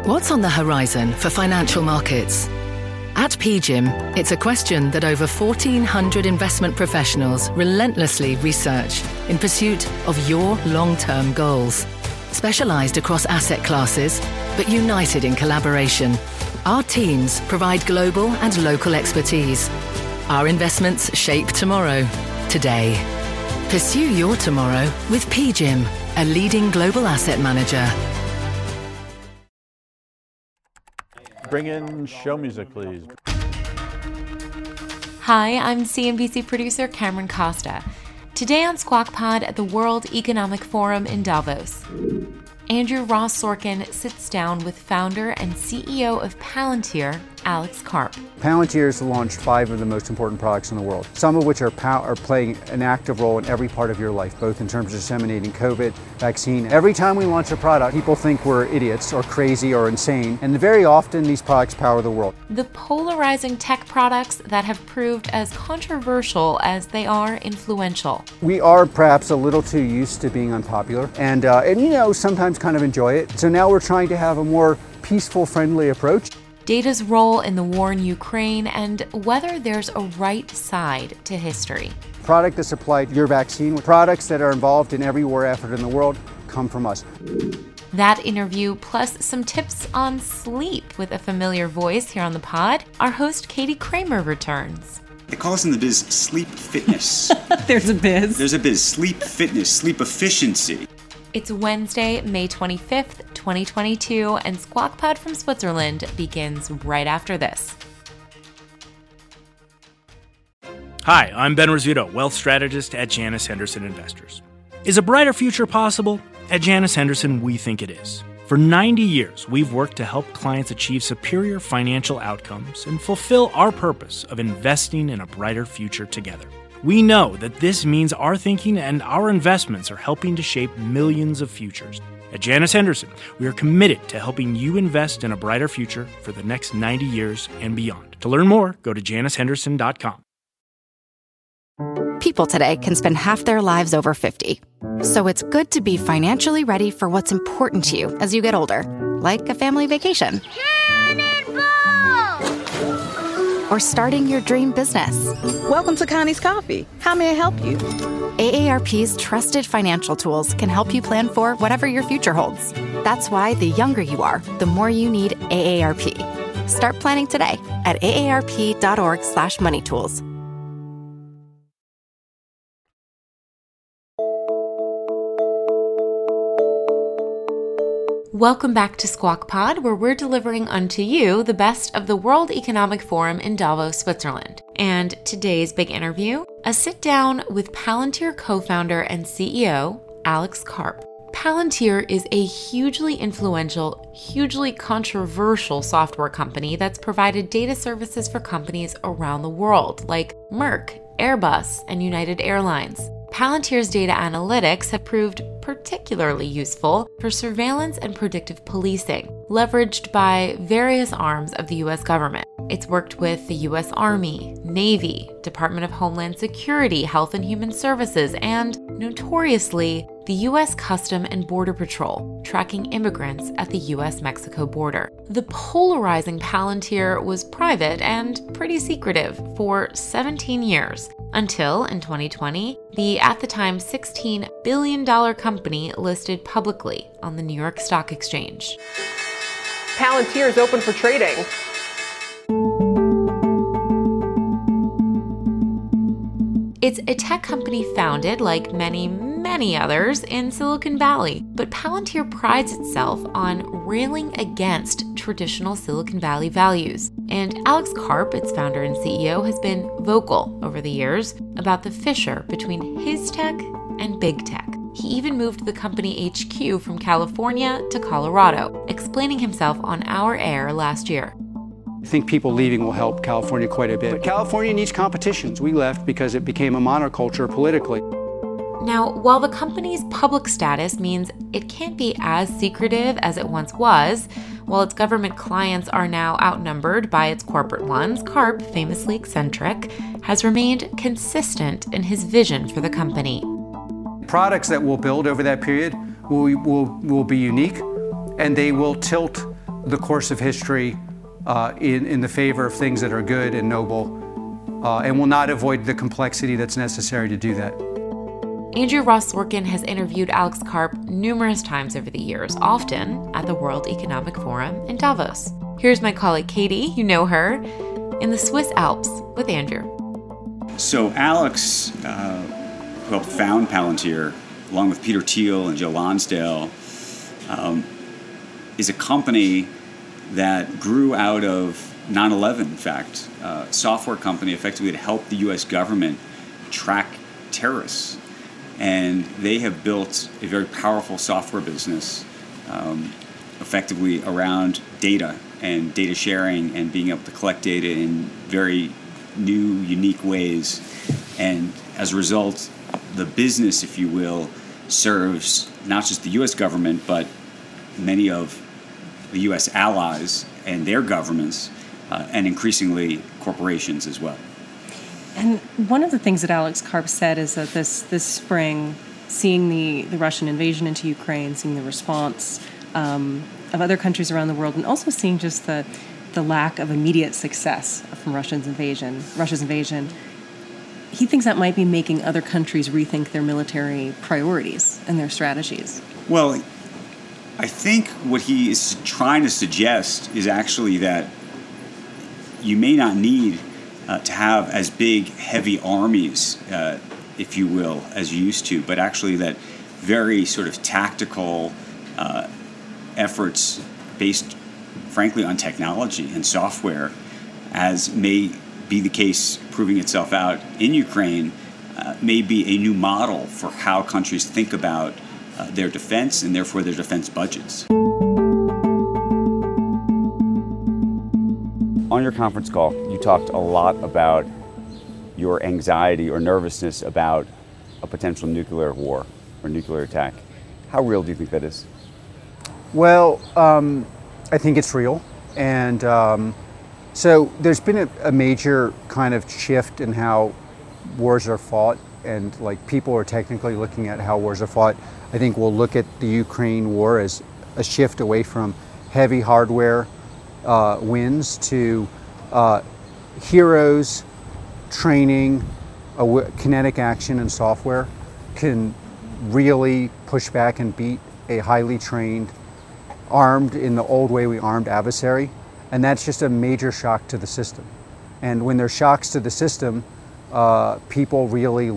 What's on the horizon for financial markets? At PGIM, it's a question that over 1,400 investment professionals relentlessly research in pursuit of your long-term goals. Specialised across asset classes, but united in collaboration, our teams provide global and local expertise. Our investments shape tomorrow, today. Pursue your tomorrow with PGIM, a leading global asset manager. Bring in show music, please. Hi, I'm CNBC producer Cameron Costa. Today on Squawk Pod at the World Economic Forum in Davos, Andrew Ross Sorkin sits down with founder and CEO of Palantir, Alex Karp. Palantir has launched 5 of the most important products in the world, some of which are playing an active role in every part of your life, both in terms of disseminating COVID, vaccine. Every time we launch a product, people think we're idiots or crazy or insane, and very often these products power the world. The polarizing tech products that have proved as controversial as they are influential. We are perhaps a little too used to being unpopular, and sometimes kind of enjoy it. So now we're trying to have a more peaceful, friendly approach. Data's role in the war in Ukraine and whether there's a right side to history. Product that's applied to your vaccine, products that are involved in every war effort in the world come from us. That interview, plus some tips on sleep with a familiar voice here on the pod. Our host, Katie Kramer, returns. They call us in the biz sleep fitness. There's a biz. There's a biz. Sleep fitness, sleep efficiency. It's Wednesday, May 25th, 2022, and Squawk Pod from Switzerland begins right after this. Hi, I'm Ben Rizzuto, wealth strategist at Janus Henderson Investors. Is a brighter future possible? At Janus Henderson, we think it is. For 90 years, we've worked to help clients achieve superior financial outcomes and fulfill our purpose of investing in a brighter future together. We know that this means our thinking and our investments are helping to shape millions of futures. At Janus Henderson, we are committed to helping you invest in a brighter future for the next 90 years and beyond. To learn more, go to janushenderson.com. People today can spend half their lives over 50. So it's good to be financially ready for what's important to you as you get older, like a family vacation. Or starting your dream business. Welcome to Connie's Coffee. How may I help you? AARP's trusted financial tools can help you plan for whatever your future holds. That's why the younger you are, the more you need AARP. Start planning today at aarp.org/moneytools. Welcome back to Squawk Pod, where we're delivering unto you the best of the World Economic Forum in Davos, Switzerland. And today's big interview, a sit-down with Palantir co-founder and CEO, Alex Karp. Palantir is a hugely influential, hugely controversial software company that's provided data services for companies around the world, like Merck, Airbus, and United Airlines. Palantir's data analytics have proved particularly useful for surveillance and predictive policing, leveraged by various arms of the U.S. government. It's worked with the U.S. Army, Navy, Department of Homeland Security, Health and Human Services, and, notoriously, the U.S. Custom and Border Patrol, tracking immigrants at the U.S.-Mexico border. The polarizing Palantir was private and pretty secretive for 17 years, until, in 2020, the at the time $16 billion company listed publicly on the New York Stock Exchange. Palantir is open for trading. It's a tech company founded, like many others, in Silicon Valley. But Palantir prides itself on railing against traditional Silicon Valley values. And Alex Karp, its founder and CEO, has been vocal over the years about the fissure between his tech and big tech. He even moved the company HQ from California to Colorado, explaining himself on our air last year. I think people leaving will help California quite a bit. But California needs competitions. We left because it became a monoculture politically. Now, while the company's public status means it can't be as secretive as it once was, while its government clients are now outnumbered by its corporate ones, Karp, famously eccentric, has remained consistent in his vision for the company. Products that we'll build over that period will be unique, and they will tilt the course of history in the favor of things that are good and noble, and will not avoid the complexity that's necessary to do that. Andrew Ross Sorkin has interviewed Alex Karp numerous times over the years, often at the World Economic Forum in Davos. Here's my colleague Katie, you know her, in the Swiss Alps with Andrew. So Alex, who helped found Palantir, along with Peter Thiel and Joe Lonsdale, is a company that grew out of 9/11, in fact, a software company effectively to help the U.S. government track terrorists. And they have built a very powerful software business effectively around data and data sharing and being able to collect data in very new, unique ways. And as a result, the business, if you will, serves not just the U.S. government, but many of the U.S. allies and their governments, and increasingly corporations as well. And one of the things that Alex Karp said is that this spring, seeing the Russian invasion into Ukraine, seeing the response of other countries around the world, and also seeing just the lack of immediate success from Russia's invasion, he thinks that might be making other countries rethink their military priorities and their strategies. Well, I think what he is trying to suggest is actually that you may not need to have as big, heavy armies, if you will, as you used to, but actually that very sort of tactical efforts based, frankly, on technology and software, as may be the case proving itself out in Ukraine, may be a new model for how countries think about their defense and therefore their defense budgets. On your conference call, you talked a lot about your anxiety or nervousness about a potential nuclear war or nuclear attack. How real do you think that is? Well, I think it's real. And so there's been a major kind of shift in how wars are fought, and like people are technically looking at how wars are fought. I think we'll look at the Ukraine war as a shift away from heavy hardware wins to heroes, training, kinetic action, and software can really push back and beat a highly trained, armed in the old way we armed adversary. And that's just a major shock to the system. And when there's shocks to the system, people really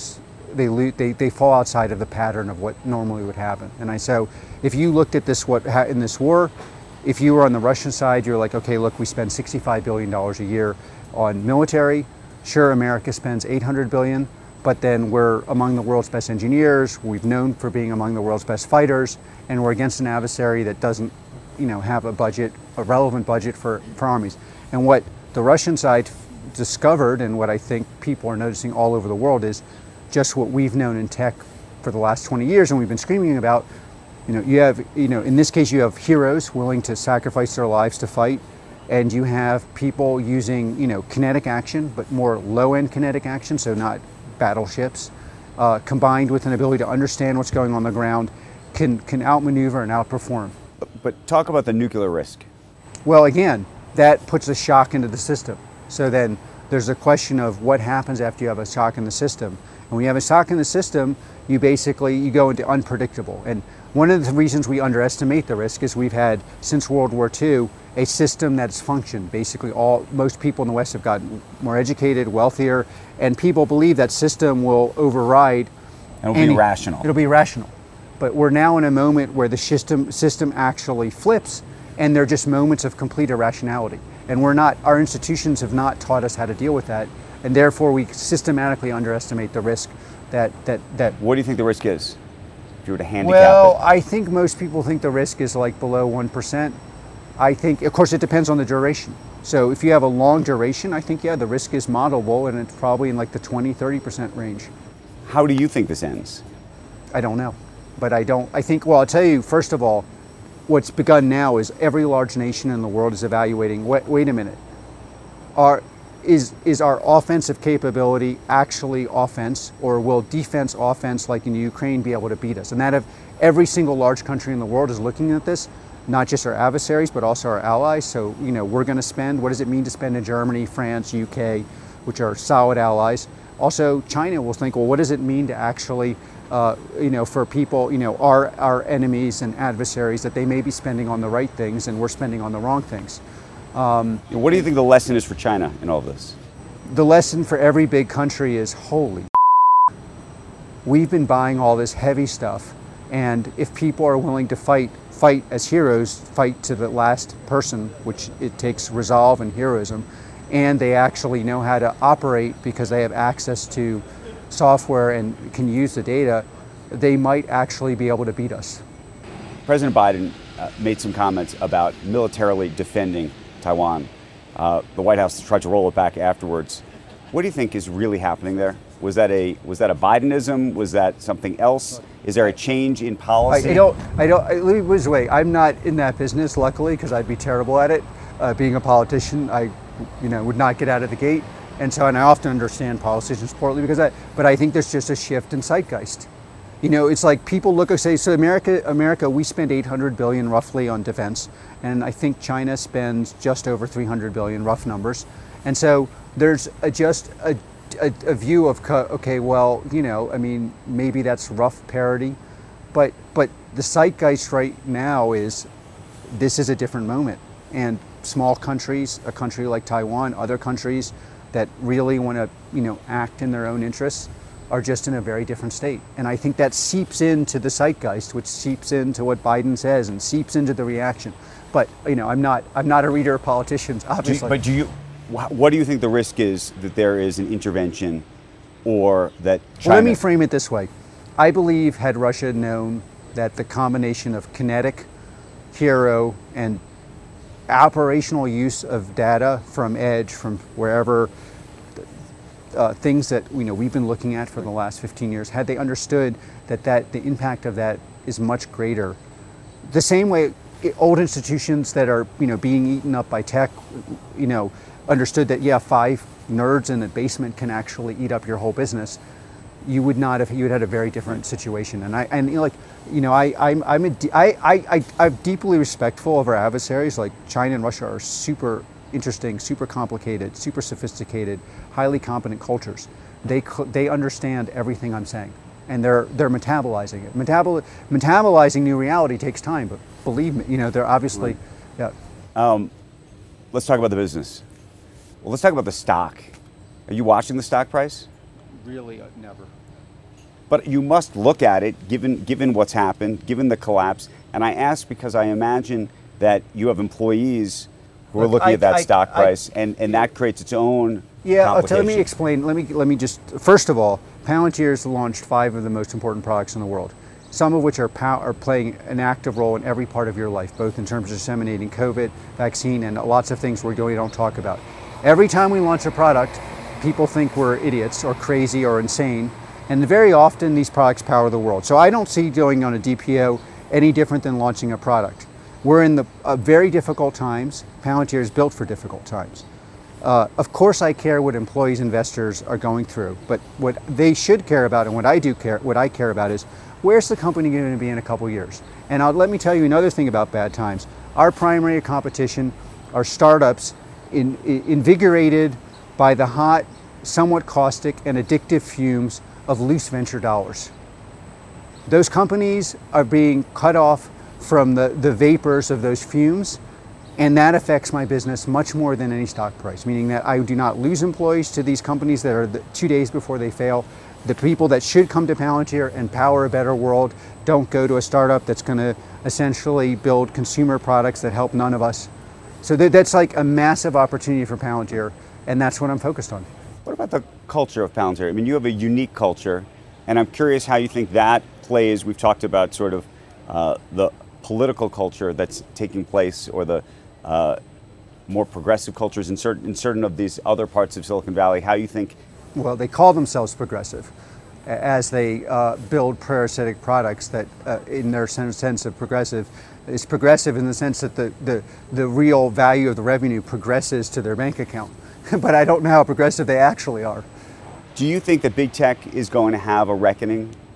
they fall outside of the pattern of what normally would happen. And so if you looked at this, in this war, if you were on the Russian side, you're like, okay, look, we spend $65 billion a year on military. Sure, America spends $800 billion, but then we're among the world's best engineers. We've known for being among the world's best fighters, and we're against an adversary that doesn't, have a relevant budget for armies. And what the Russian side discovered, and what I think people are noticing all over the world, is just what we've known in tech for the last 20 years, and we've been screaming about. You have, in this case, you have heroes willing to sacrifice their lives to fight, and you have people using, kinetic action, but more low-end kinetic action, so not battleships, combined with an ability to understand what's going on the ground, can outmaneuver and outperform. But talk about the nuclear risk. Well, again, that puts a shock into the system. So then there's a question of what happens after you have a shock in the system. And when you have a shock in the system, you go into unpredictable. And one of the reasons we underestimate the risk is we've had, since World War II, a system that's functioned. Basically, most people in the West have gotten more educated, wealthier, and people believe that system will override. And it'll be rational. It'll be rational. But we're now in a moment where the system actually flips, and they're just moments of complete irrationality. And our institutions have not taught us how to deal with that, and therefore we systematically underestimate the risk that. What do you think the risk is? If you were to handicap well, it? I think most people think the risk is like below 1%. I think, of course, it depends on the duration. So if you have a long duration, I think, the risk is modelable, and it's probably in like the 20-30% range. How do you think this ends? I don't know. But I'll tell you, first of all, what's begun now is every large nation in the world is evaluating, wait a minute, is our offensive capability actually offense, or will defense offense like in Ukraine be able to beat us? And that if every single large country in the world is looking at this, not just our adversaries, but also our allies. So, we're going to spend, what does it mean to spend in Germany, France, UK, which are solid allies? Also, China will think, well, what does it mean to actually, for people, our enemies and adversaries, that they may be spending on the right things and we're spending on the wrong things. What do you think the lesson is for China in all of this? The lesson for every big country is, holy, we've been buying all this heavy stuff, and if people are willing to fight as heroes, fight to the last person, which it takes resolve and heroism, and they actually know how to operate because they have access to software and can use the data, they might actually be able to beat us. President Biden made some comments about militarily defending Taiwan. The White House tried to roll it back afterwards. What do you think is really happening there? Was that a Bidenism? Was that something else? Is there a change in policy? Let me put this way. I'm not in that business, luckily, because I'd be terrible at it. Being a politician, I would not get out of the gate. And I often understand politicians poorly but I think there's just a shift in zeitgeist. It's like people look and say, so America, we spend $800 billion roughly on defense. And I think China spends just over $300 billion, rough numbers. And so there's just a view of, okay, well, maybe that's rough parity. But the zeitgeist right now is, this is a different moment. And small countries, a country like Taiwan, other countries that really want to, act in their own interests, are just in a very different state. And I think that seeps into the zeitgeist, which seeps into what Biden says and seeps into the reaction. But, I'm not a reader of politicians, obviously. What do you think the risk is that there is an intervention, or that China... Well, let me frame it this way. I believe, had Russia known that the combination of kinetic, hero, and operational use of data from edge, from wherever, things that we've been looking at for the last 15 years, had they understood that the impact of that is much greater. The same way old institutions that are being eaten up by tech, understood that 5 nerds in the basement can actually eat up your whole business, you would had a very different situation. And I'm deeply respectful of our adversaries. Like China and Russia are super interesting, super complicated, super sophisticated, highly competent cultures. They understand everything I'm saying, and they're metabolizing it. Metabolizing new reality takes time, but believe me, they're obviously, yeah. Let's talk about the business. Well, let's talk about the stock. Are you watching the stock price? Really, never. But you must look at it, given what's happened, given the collapse. And I ask because I imagine that you have employees who are looking at that stock price, and that creates its own complication. Let me explain. Let me just, first of all, Palantir's launched 5 of the most important products in the world, some of which are playing an active role in every part of your life, both in terms of disseminating COVID, vaccine, and lots of things we don't talk about. Every time we launch a product, people think we're idiots or crazy or insane, and very often these products power the world. So I don't see going on a DPO any different than launching a product. We're in very difficult times. Palantir is built for difficult times. Of course I care what employees, investors are going through, but what they should care about, and what I care about is, where's the company going to be in a couple years? And let me tell you another thing about bad times. Our primary competition are startups invigorated by the hot, somewhat caustic and addictive fumes of loose venture dollars. Those companies are being cut off from the vapors of those fumes, and that affects my business much more than any stock price, meaning that I do not lose employees to these companies that are 2 days before they fail. The people that should come to Palantir and power a better world don't go to a startup that's going to essentially build consumer products that help none of us. So that's like a massive opportunity for Palantir, and that's what I'm focused on. What about the culture of Palantir? I mean, you have a unique culture, and I'm curious how you think that plays. We've talked about sort of the political culture that's taking place, or the more progressive cultures in certain of these other parts of Silicon Valley. How you think? Well, they call themselves progressive as they build parasitic products that, in their sense of progressive, is progressive in the sense that the real value of the revenue progresses to their bank account. But I don't know how progressive they actually are. Do you think that big tech is going to have a reckoning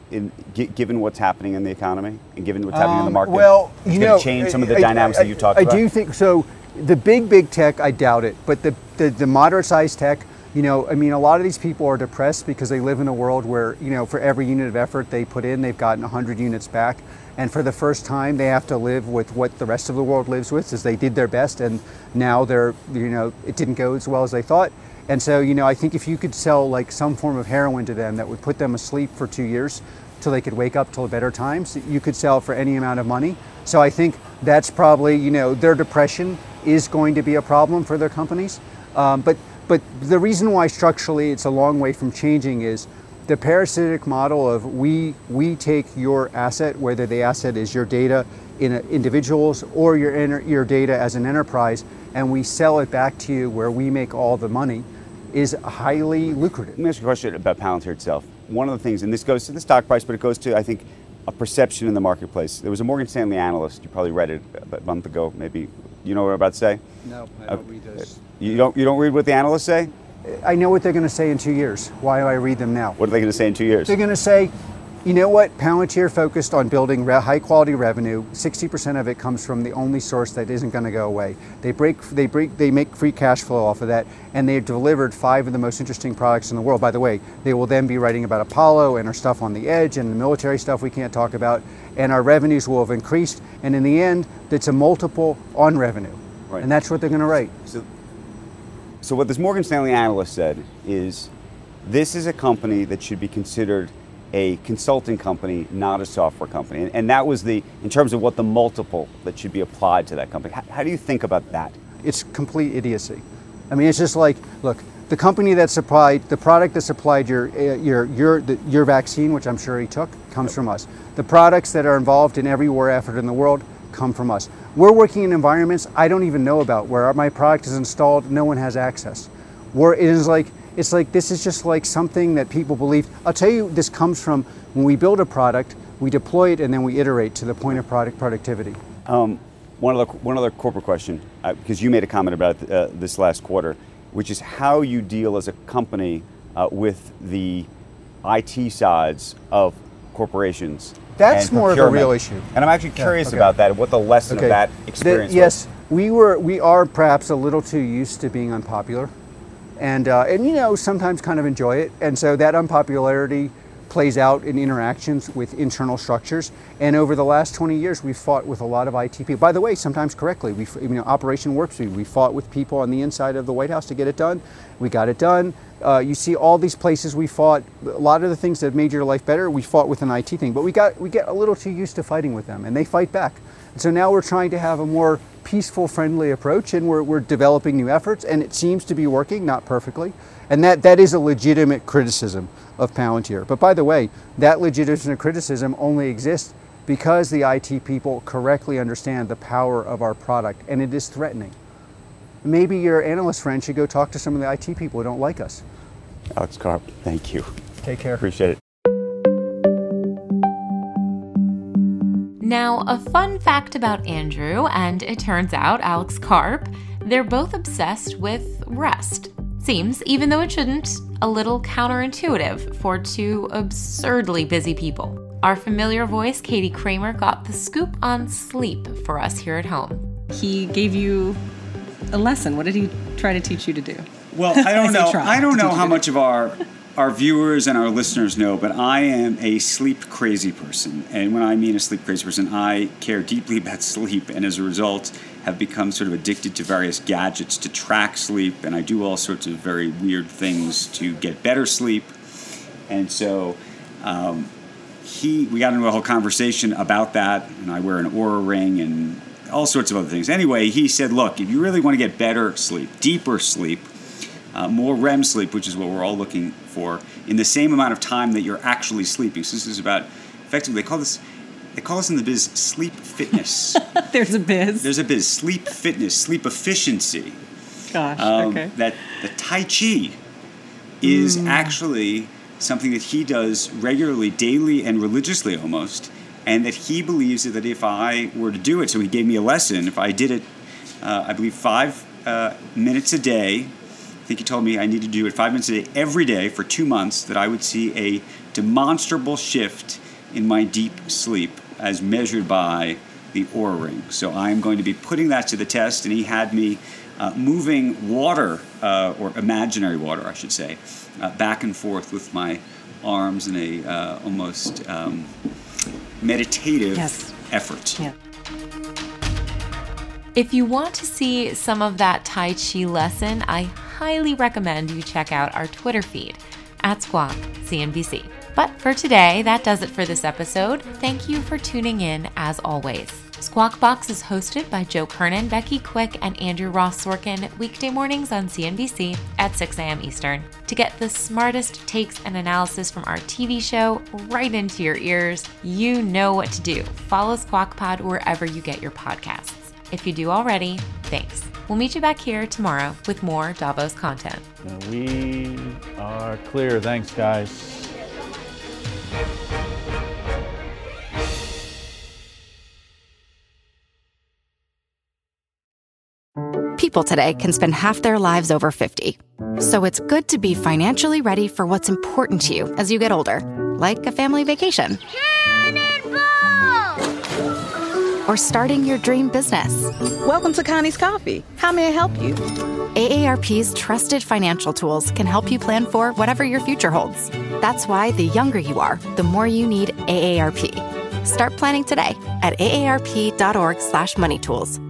given what's happening in the economy and given what's happening in the market? Well, it's going to change some of the dynamics that you talked about? I do think so. The big tech, I doubt it. But the moderate-sized tech, a lot of these people are depressed because they live in a world where, for every unit of effort they put in, they've gotten 100 units back. And for the first time, they have to live with what the rest of the world lives with, is they did their best, and now it didn't go as well as they thought. And so, I think if you could sell like some form of heroin to them that would put them asleep for 2 years till they could wake up till better times, you could sell for any amount of money. So I think that's probably, their depression is going to be a problem for their companies. But the reason why structurally it's a long way from changing is the parasitic model of we take your asset, whether the asset is your data in individuals or your data as an enterprise, and we sell it back to you where we make all the money, is highly lucrative. Let me ask you a question about Palantir itself. One of the things, and this goes to the stock price, but it goes to, I think, a perception in the marketplace. There was a Morgan Stanley analyst, you probably read it a month ago, maybe. You know what I'm about to say? No, I don't read those. You don't read what the analysts say? I know what they're going to say in 2 years. Why do I read them now? What are they going to say in 2 years? They're going to say, you know what, Palantir focused on building high quality revenue. 60% of it comes from the only source that isn't going to go away. They make free cash flow off of that, and they've delivered 5 of the most interesting products in the world. By the way, they will then be writing about Apollo and our stuff on the edge and the military stuff we can't talk about, and our revenues will have increased, and in the end, it's a multiple on revenue. Right. And that's what they're going to write. So what this Morgan Stanley analyst said is, this is a company that should be considered a consulting company, not a software company. And that was in terms of what the multiple that should be applied to that company. How do you think about that? It's complete idiocy. I mean, it's just like, look, the company that supplied, the product that supplied your vaccine, which I'm sure he took, comes from us. The products that are involved in every war effort in the world come from us. We're working in environments I don't even know about, where my product is installed, no one has access. It's like this is just like something that people believe. I'll tell you, this comes from when we build a product, we deploy it, and then we iterate to the point of product productivity. One other corporate question, because you made a comment about this last quarter, which is how you deal as a company with the IT sides of corporations. That's more of a real issue. And I'm actually curious about that, what the lesson of that experience was. Yes, we are perhaps a little too used to being unpopular. And sometimes kind of enjoy it. And so that unpopularity plays out in interactions with internal structures. And over the last 20 years, we've fought with a lot of IT people. By the way, sometimes correctly. Operation Warp Speed, we fought with people on the inside of the White House to get it done. We got it done. You see all these places we fought. A lot of the things that have made your life better, we fought with an IT thing. But we get a little too used to fighting with them, and they fight back. And so now we're trying to have a more peaceful, friendly approach, and we're developing new efforts, and it seems to be working, not perfectly. And that is a legitimate criticism of Palantir. But by the way, that legitimate criticism only exists because the IT people correctly understand the power of our product, and it is threatening. Maybe your analyst friend should go talk to some of the IT people who don't like us. Alex Karp, thank you. Take care. Appreciate it. Now, a fun fact about Andrew, and it turns out Alex Karp, they're both obsessed with rest. Seems, even though it shouldn't, a little counterintuitive for two absurdly busy people. Our familiar voice, Katie Kramer, got the scoop on sleep for us here at home. He gave you a lesson. What did he try to teach you to do? Well, I don't know. I don't know how much of our viewers and our listeners know, but I am a sleep crazy person. And when I mean a sleep crazy person, I care deeply about sleep, and as a result have become sort of addicted to various gadgets to track sleep, and I do all sorts of very weird things to get better sleep. And so we got into a whole conversation about that, and I wear an Oura ring and all sorts of other things. Anyway, he said, look, if you really want to get better sleep, deeper sleep, more REM sleep, which is what we're all looking for, in the same amount of time that you're actually sleeping. So this is about, effectively, they call us in the biz sleep fitness. There's a biz. There's a biz, sleep fitness, sleep efficiency. Gosh, okay. That the Tai Chi is actually something that he does regularly, daily, and religiously almost, and that he believes that if I were to do it, so he gave me a lesson, if I did it, I believe 5 minutes a day, I think he told me I needed to do it 5 minutes a day every day for 2 months, that I would see a demonstrable shift in my deep sleep as measured by the Oura Ring. So I'm going to be putting that to the test, and he had me moving water, or imaginary water, I should say, back and forth with my arms in a almost meditative effort. Yeah. If you want to see some of that Tai Chi lesson, I highly recommend you check out our Twitter feed @Squawk CNBC. But for today, that does it for this episode. Thank you for tuning in as always. Squawk Box is hosted by Joe Kernan, Becky Quick, and Andrew Ross Sorkin weekday mornings on CNBC at 6 a.m. Eastern. To get the smartest takes and analysis from our TV show right into your ears, you know what to do. Follow Squawk Pod wherever you get your podcasts. If you do already, thanks. We'll meet you back here tomorrow with more Davos content. We are clear. Thanks, guys. People today can spend half their lives over 50. So it's good to be financially ready for what's important to you as you get older, like a family vacation. Or starting your dream business. Welcome to Connie's Coffee. How may I help you? AARP's trusted financial tools can help you plan for whatever your future holds. That's why the younger you are, the more you need AARP. Start planning today at aarp.org/moneytools.